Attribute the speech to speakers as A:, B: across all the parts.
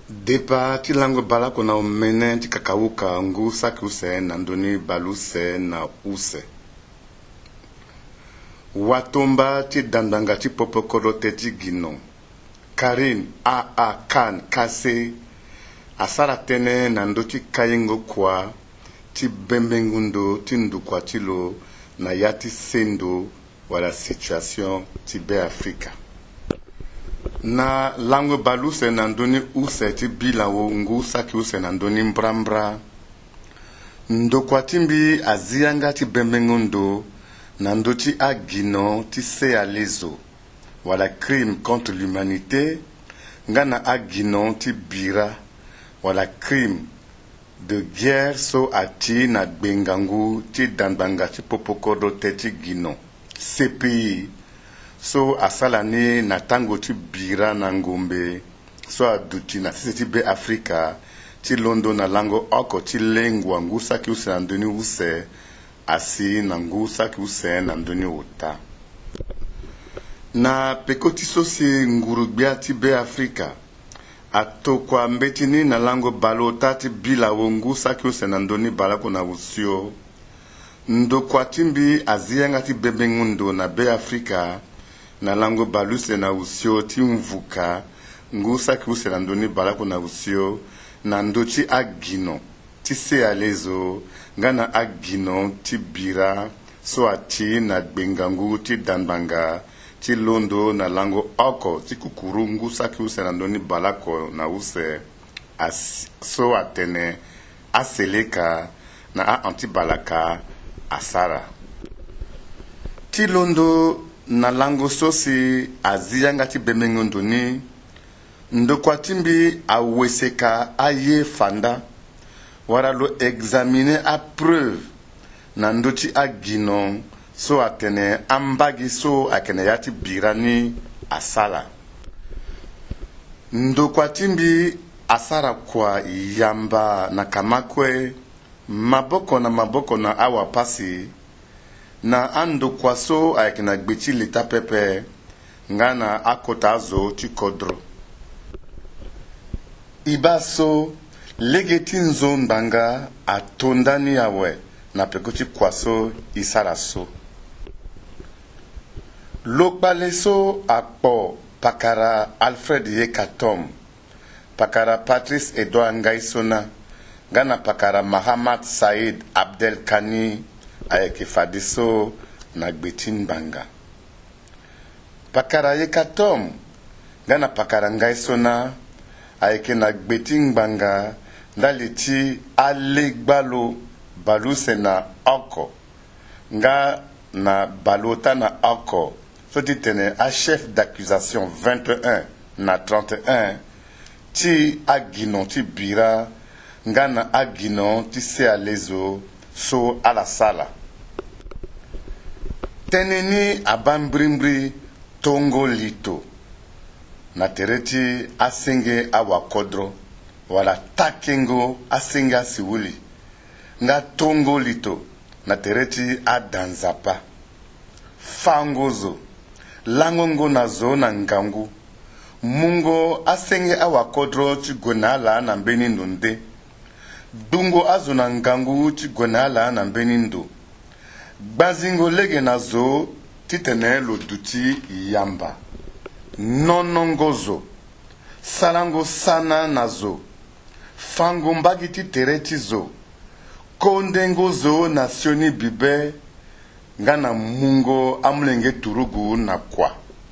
A: Depa ti lango bala kona omene ti kakauka ngu saki use na ndoni baluse na use. Watomba ti dandanga ti popokoro te ti gino. Karin a kan kase asara tene na ndo ti kayengo kwa ti bembengundo ti ndukwa ti lo na yati sendo wala situation ti be Afrika. Na lango baluse na ndoni use ti bila wo ngu saki use na ndoni mbrambra. Ndokwa timbi azianga ti bembengundo na ndo ti agino ti se alezo wala crime contre l'humanité ngana agino ti bira wala crime de guerre so ati na gbengangu ti dandanga ti popokodo te ti gino CPI so asalani na tango ti bira na ngombe so aduti na sisi ti be Afrika ti londo na lango oko ti lengwa ngu saki use na ndoni use asi na ngu saki use na ndoni ota. Na pekoti so si ngurugbia ti be Afrika atokwa mbetini na lango balota ti bila wo ngu saki use na ndoni balako na usio. Ndokwa timbi azianga ti bebengundo na be Afrika na lango baluse na usio ti mvuka ngu saki use na ndoni balako na usio na ndochi agino ti se alezo ngana agino ti bira so ati na gbengangu ti dandanga ti londo na lango oko ti kukuru ngu saki use na ndoni balako na use so atene aseleka na a antibalaka asara. Ti londo na lango sosi azianga ti bemengondo ni ndokwa timbi aweseka aye fanda wara lo examiner a preuve na ndoti agino so atene ambagi so akene yati birani asala. Ndokwa timbi asara kwa yamba na kamakwe maboko na awa pasi na andokwa so akena gbeti leta pepe ngana akota zo ti kodro. Ibaso legeti nzo ndanga atondani yawe na pekoti kwaso isaraso. Lokbale so akpo pakara Alfred Yekatom, pakara Patrice Edouard Ngaisona, gana pakara Mahamad Said Abdel Kani ayeke fadiso na gbetin banga. Pakara Yekatom, gana pakara Ngaisona ayeke na gbetin banga ndaliti alegbalo baluse na oko nga na balota na oko so ti tene a chef d'accusation 21 na 31 ti agino ti bira nga na agino ti se alezo so ala sala. Teneni abambrimbri tongo lito na tereti asenge awa kodro wala takengo asenge asiwuli nga tongo lito na tereti adanzapa fangozo langongo na zo na ngangu mungo asenge awa kodro ti gonala na mbeni ndonde dungo azo na ngangu ti gonala na mbeni ndo gbazingo lege na zo titene lo duti yamba nonongozo salango sana na zo fango mbagi ti tereti zo kondengo zo na sioni bibe ngana mungo amulenge turugu na kwa.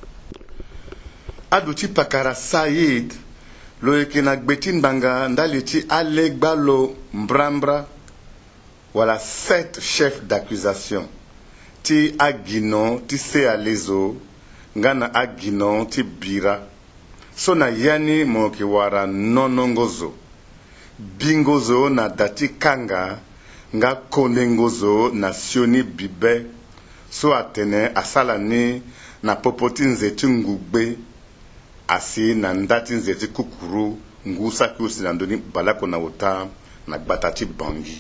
A: Aduti pakara Said lo eke na gbetin banga ndaliti alegbalo mbrambra wala 7 chefs d'accusation ti agino ti se alezo ngana agino ti bira so na yani moki wara nonongozo bingozo na dati kanga nga kondengozo na sioni bibe so atene asalani na popoti nzeti ngugbe asi na ndati nzeti kukuru ngu saki use na ndoni balako na ota na gbatati bangi.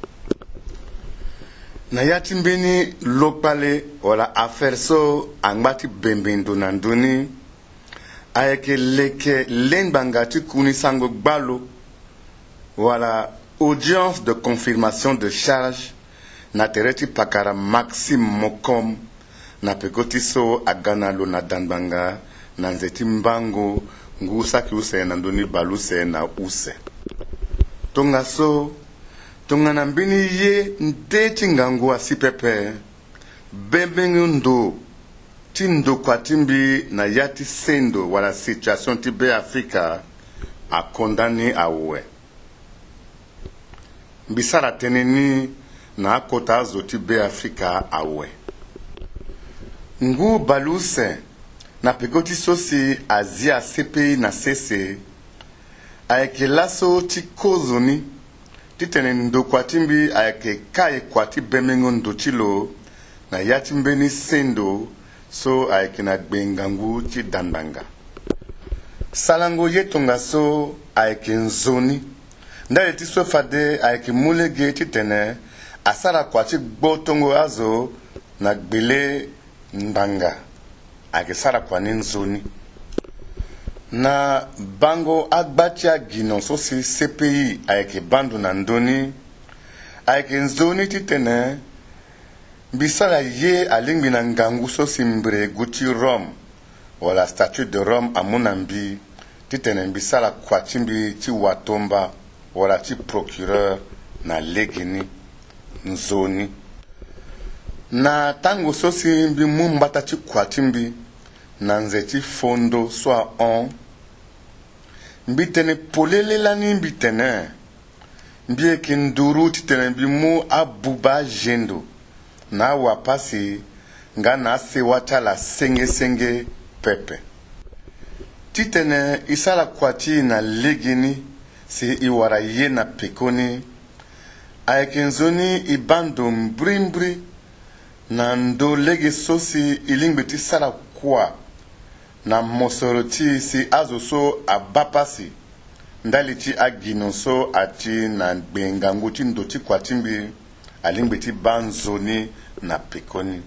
A: Na yati mbeni lokpale wala affaire so angbati bembendo na ndoni ayeke leke lenbanga ti kuni sango gbalo wala audience de confirmation de charge na tere ti pakara Maxime Mokom na peko ti so aga na lo na danbanga na nze ti mbango ngu saki use na ndöni balu se na use tongaso tongana mbini ye nde ti ngangu asi pepe bebengu ndo ti ndokua ti mbi na ya ti sendo wala situation ti be Afrika akondani awe mbi sara tënë ni na akota azo ti be Afrika awe ngu balu se na peko ti so si azi asepe na sese ayeke laso ti kozo ni ti tene ndokua ti mbi ayeke ka e kua ti bemengo ndo ti lo na ya ti mbeni sendo so ayeke na gbe ngangu ti danbanga salango ye tongaso ayeke nzoni ndale ti so fade ayeke mu lege ti tene asara kua ti gbo tongo azo na gbele ndanga ayeke sara kua ni nzoni na bango agba ti agino so si CPI ayeke bandu na ndöni ayeke nzoni ti tene mbi sara ye alingbi na ngangu so si mbregu ti Rome wala statue de Rome amu na mbi ti tene mbi sara kua ti mbi ti watomba wala ti procureur na lege ni nzoni na tango so si mbi mu mbata ti kua ti mbi na nze ti fondo so a mbi tene polele lani mbi tene mbi yeke nduru ti tene mbi mu abuba jendo na wapasi nga na asewa ti ala senge pepe ti tene i sara kua ti na lege ni si i wara ye na peko ni ayeke nzoni i bando mbri na ndo lege so si i lingbi ti sara kua na mosoro ti si azo so abapasi ndali ti agino so ati na gbe ngangu ti ndo ti kua ti mbi alingbi ti ba nzoni na peko ni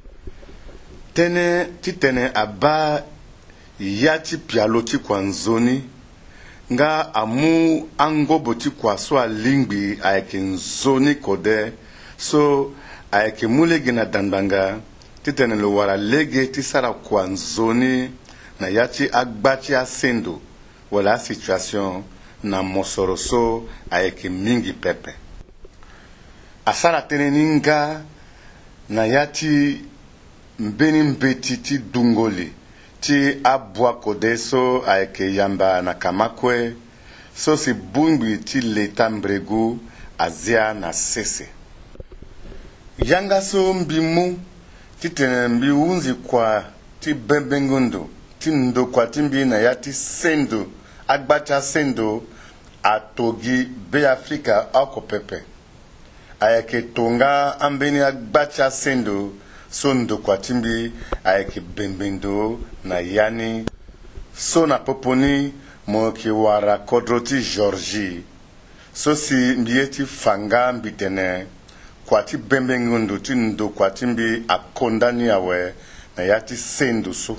A: tënë ti tene aba ya ti pialo ti kua nzoni nga amu angobo ti kua so alingbi ayeke nzoni kode so ayeke mu lege na danbanga ti tene lo wara lege ti sara kua nzoni na ya ti agba ti asendo wala asituation na mosoro so ayeke mingi pepe asara tënë ni nga na ya ti mbeni mbeti ti dungoli ti abua kode so ayeke yamba na kamakue so si bungbi ti leta mbregu azia na sese yanga so mbi mu ti tene mbi hunzi kua ti bebengo ndo ti ndokua ti mbi na ya ti sendo agba ti asendo atogi be Afrika oko pepe ayeke tonga ambeni agba ti asendo so ndokua ti mbi ayeke bembendo na yani so na popo ni mo yeke wara kodro ti Georgie so si mbi ye ti fanga mbi tene kua ti bembengo ndo ti ndokua ti mbi akondani awe na ya ti sendo so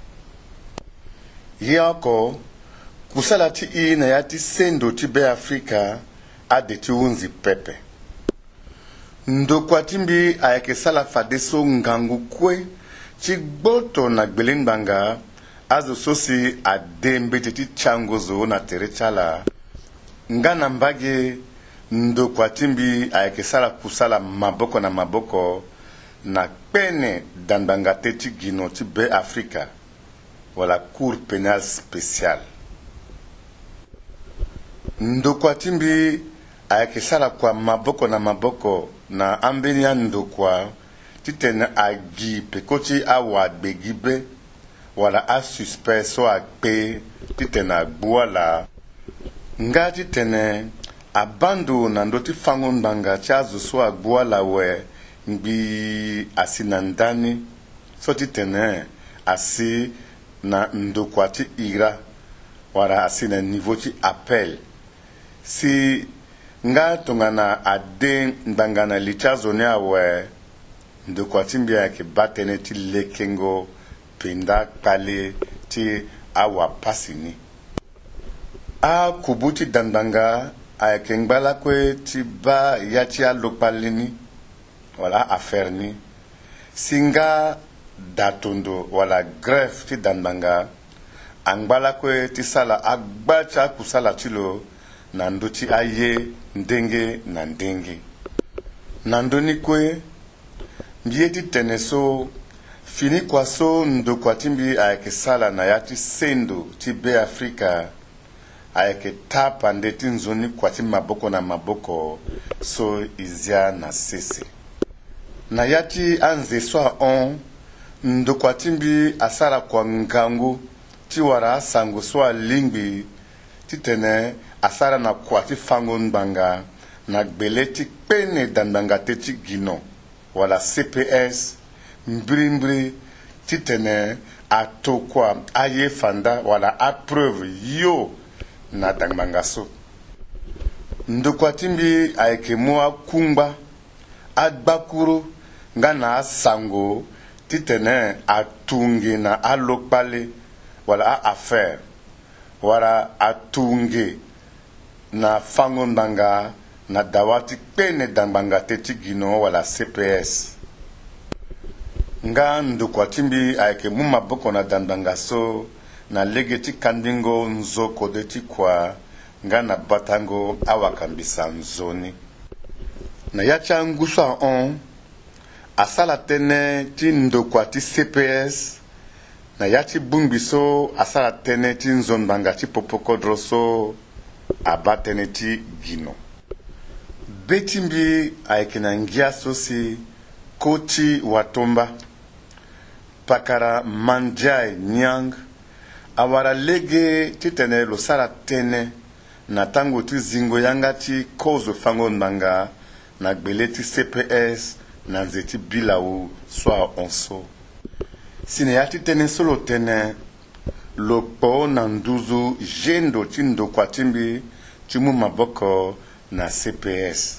A: ye oko kusala ti i na ya ti sendo ti be Afrika ade ti hunzi pepe ndokua ti mbi ayeke sala fade so ngangu kue ti gboto na gbele ngbanga azo so si ade mbete ti tiangozo na tere ti ala nga na mbage ndokua ti mbi ayeke sara kusala maboko na maboko na kpene danbanga te ti gino ti be Afrika wala cour pénale spéciale ndokua ti mbi ayeke sara kua maboko na maboko na ambeni ya ndokua ti tene agi peko ti awagbegi be wala asuspect so akpe ti tene agbu ala nga ti tene abando na ndo ti fango ngbanga ti azo so agbu ala we ngbi asi na ndani so ti tene asi na ndokua ti ira wala asi na niveau ti appel si nga tongana ade ngbanga na li ti azo ni awe ndokua ti mbi ayeke ba tënë ti lekengo penda kpale ti awa pasini. A kubuti dandanga ayeke ngbala kue ti ba ya ti alokpalini wala affaire ni singa datondo wala greffe ti dandanga angbala kue ti sala agba ti akusala ti lo na ndö ti aye ndenge na ndenge na ndöni kue mbie ti tene so fini kua so ndo kua ti mbi ayeke sala na ya ti sendo ti Beafrika ayeke tapa nde ti nzoni kua ti maboko na maboko so e zia na sese na ya ti anze so ahon ndo kua ti mbi asara kua ngangu ti wara asango so alingbi ti tene asara na kua ti fango ngbanga na gbele ti kpene dandanga te ti gino wala CPS mbirimbiri ti tene ato kua aye fanda wala apreuve yo na dangbanga so ndo kua ti mbi ayeke mu akungba agbakuru nga na asango ti tene atunge na alokpale wala affaire wala atunge na fango ndanga na dawa ti kpene dangbanga te ti gino wala CPS nga ndo kua ti mbi ayeke mu maboko na dandanga so na lege ti kandingo nzoko de ti kua nga na batango awakambisa nzoni na ya ti angu so ahon asala tënë ti ndo kua ti CPS na ya ti bungbi so asala tënë ti nzongbanga ti popokodro so aba tënë ti gino be ti mbi ayeke na ngia so si koti watomba pakara mandiae nyang awara lege ti tene lo sara tënë na tango ti zingo yanga ti kozo fango ngbanga na gbele ti CPS na nze ti bilawu so ahon so si na ya ti tënë so lo tene lo kpo na nduzu jendo ti ndo kua ti mbi ti mu maboko na CPS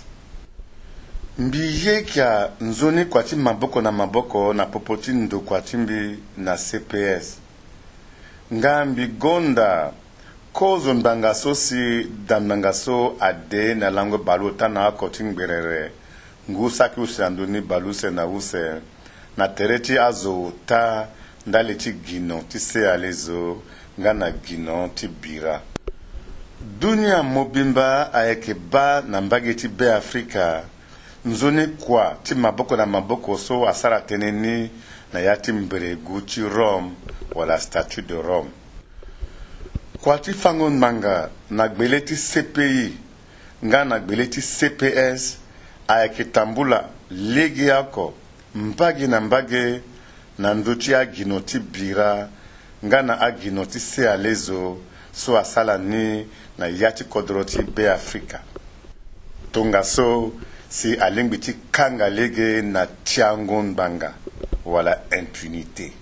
A: mbi ye kia nzoni kua ti maboko na maboko na popo ti ndo kua ti mbi na CPS nga mbi gonda kozo ngbanga so si dandanga so ade na lango balu ta na oko ti ngberere ngu saki use andoni balu se na use na tere ti azo ta ndale ti gino ti se ale zo nga na gino ti bira dunia mobimba ayeke ba na mbage ti Beafrika nzoni kua ti maboko na maboko so asara tënë ni na ya ti mberegu ti Rome wala statue de Rome kua ti fango ngbanga na gbele ti CPI nga na gbele ti CPS ayeke tambula lege oko mbage na mbage na ndö ti agino ti bira nga na agino ti se ale zo so asala ni na ya ti kodro ti Beafrika tonga so si alingbi ti kanga lege na tiango ngbanga wala impunité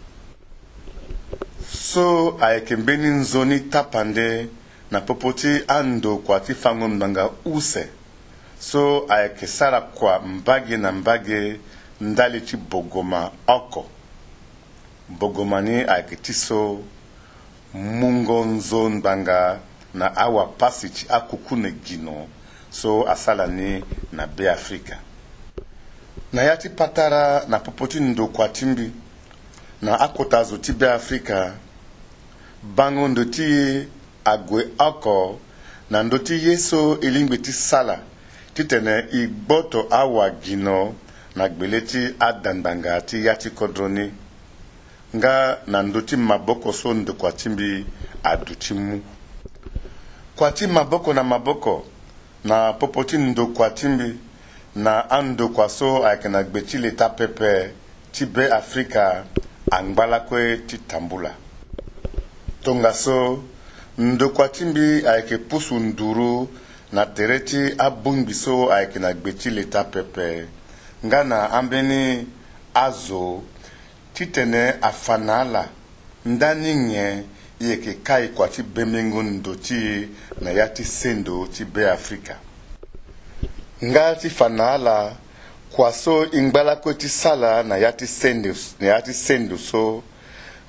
A: so ayeke mbeni nzoni tapande na popo ti ando kua ti fango ngbanga use so ayeke sara kua mbage na mbage ndali ti bogoma oko bogoma ni ayeke ti so mungo nzo ngbanga na awa pasi ti akuku ne gino so asala ni na Beafrika na ya ti patara na popo ti ndo kua ti mbi na akota zo ti Beafrika bango ndo ti ye ague oko na ndo ti ye so e lingbi ti sala ti tene e gboto awa gino na gbele ti adangbanga ti ya ti kodro ni nga na ndo ti maboko so ndo kua ti mbi adu ti mu kua ti maboko na maboko na popo ti ndo kua ti mbi na ando kua so ayeke na gbe ti leta pepe ti Beafrika angbala kue ti tambula tonga so ndo kua ti mbi ayeke pusu nduru na tere ti abungbi so ayeke na gbe ti leta pepe nga na ambeni azo ti tene afana ala ndani nye yeke kai kua ti bemengo ndo ti na ya ti sendo ti Beafrika nga ti fana ala kua so ingbala kue ti sala na ya ti sendo so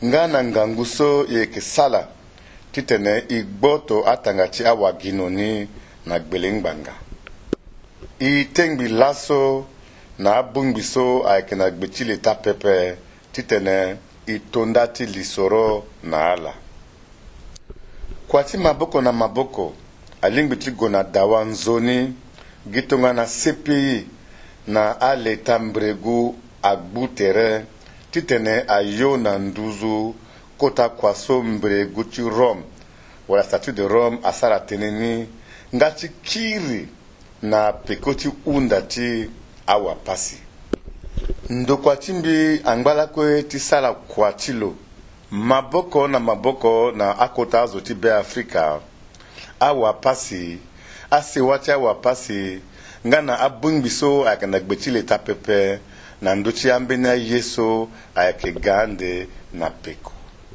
A: ngana nganguso yeke sala titene igboto atangati awaginoni na gbelengbanga itengbi laso na abungbiso ayeke na gbetile ta pepe titene itondati lisoro na ala kwati maboko na maboko alingbiti go na dawa nzoni gitonga na CPI na aleta mbregu agbutere titene ayo na nduzu kota kwaso mbregu ti Rome wala statut de Rome asara teneni ngati kiri na pekoti unda ti awa pasi ndokwati mbi angbala kwe ti sala kwatilo maboko na akota azo ti be Afrika awa pasi asewati awa pasi ngana abungbiso ayeke na gbetile ta pepe na ndochi ambeni ayeso ayeke gande na peko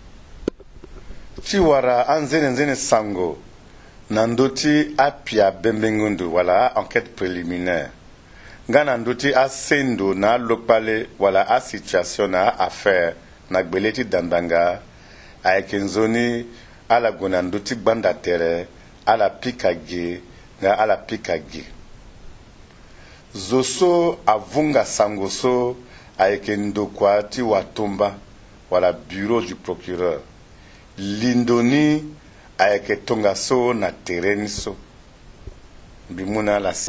A: ti wara anzene sango na ndoti apia bembengundu wala enquête préliminaire ngana ndoti asendo na alokpale wala a situation na affaire na gbele ti dandanga ayeke nzoni ala gue na ndoti gbanda tere ala pika ge nga ala pika ge zo so avunga sango so ayeke ndokua ti watomba wala bureau du procureur lindoni ayeke tonga so na terrain so mbimuna ala